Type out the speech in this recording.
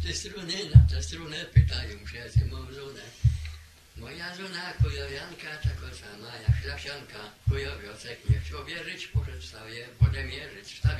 na te struny pytają się, czy mam żonę. Moja żona kujowianka, taka sama jak szlachcianka. Kujowiocek nie chciał wierzyć, poszedł staje, potem mierzyć.